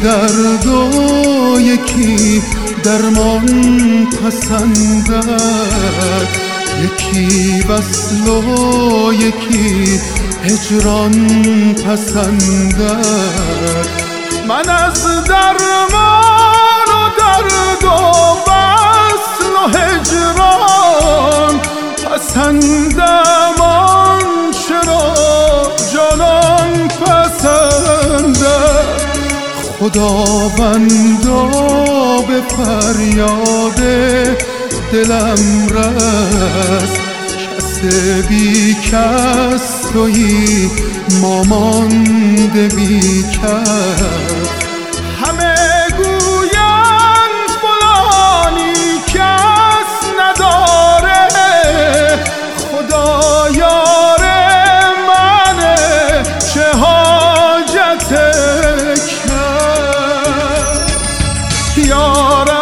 درد و یکی درمان پسندد، یکی وصل و یکی هجران پسندد. من از درمان و درد و وصل و هجران پسندم آنچه را جانان پسندد. خداوندا به فریاد دلم رس، کس بی کس تویی مامانده بی کس. همه گویند فلانی کس نداره، خدا یار منه چه حاجت کس. یارم